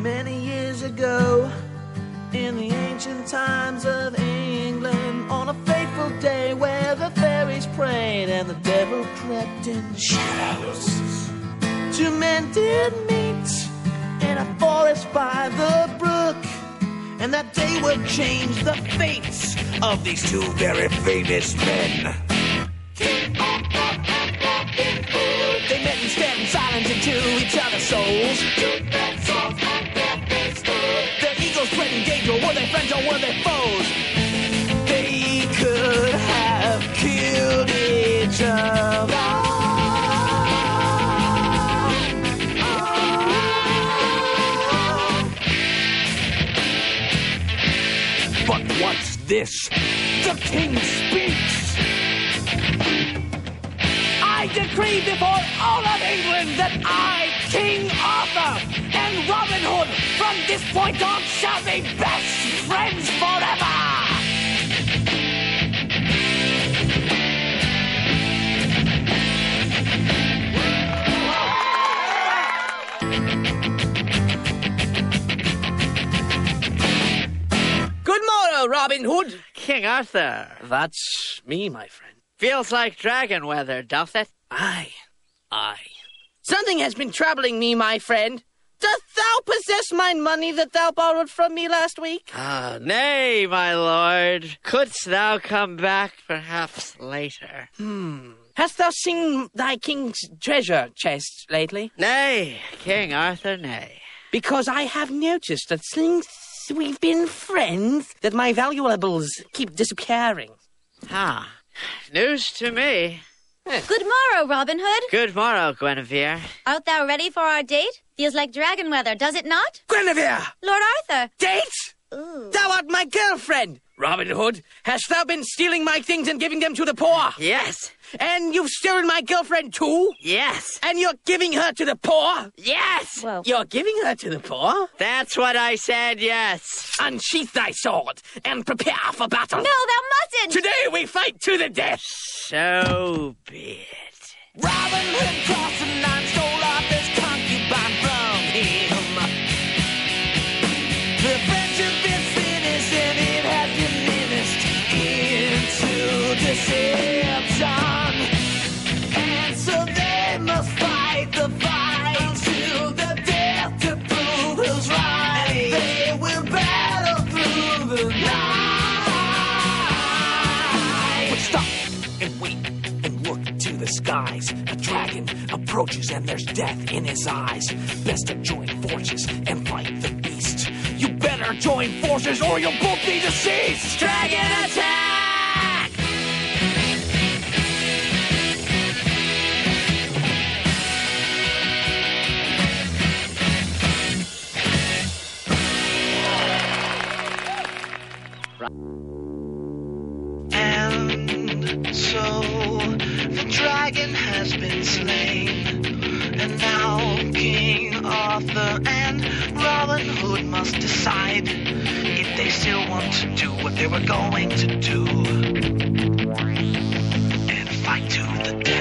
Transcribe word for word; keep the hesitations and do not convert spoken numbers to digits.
Many years ago, in the ancient times of England, on a fateful day where the fairies prayed and the devil crept in the shadows, two men did meet in a forest by the brook, and that day would change the fates of these two very famous men. King Arthur and Robin Hood. They met and stared in silence into each other's souls. Two men souls and their fates stood. Their egos played in danger. Were they friends or were they foes? They could have killed each other. But what's this? The king speaks. I decree before all of England that I, King Arthur, and Robin Hood, from this point on, shall be best friends forever! Good morrow, Robin Hood. King Arthur. That's me, my friend. Feels like dragon weather, doth it? Aye, aye. Something has been troubling me, my friend. Doth thou possess mine money that thou borrowed from me last week? Ah, nay, my lord. Couldst thou come back perhaps later? Hmm. Hast thou seen thy king's treasure chest lately? Nay, King Arthur, nay. Because I have noticed that since we've been friends, that my valuables keep disappearing. Ah, news to me. Good morrow, Robin Hood. Good morrow, Guinevere. Art thou ready for our date? Feels like dragon weather, does it not? Guinevere! Lord Arthur! Date? Ooh. Thou art my girlfriend! Robin Hood, hast thou been stealing my things and giving them to the poor? Yes. And you've stolen my girlfriend too? Yes. And you're giving her to the poor? Yes. Whoa. You're giving her to the poor? That's what I said, yes. Unsheath thy sword and prepare for battle. No, thou mustn't! Today we fight to the death. So be it. Robin Hood crossed the line, stole off his concubine from him. The friendship is finished and it has diminished into deception. And so they must fight the fight to the death to prove who's right. And they will battle through the night. But stop and wait and look to the skies. A dragon approaches and there's death in his eyes. Best to join forces and fight the beast. You better join forces or you'll both be deceased. Dragon attack! And so the dragon has been slain, and now King Arthur and Robin Hood must decide if they still want to do what they were going to do and fight to the death.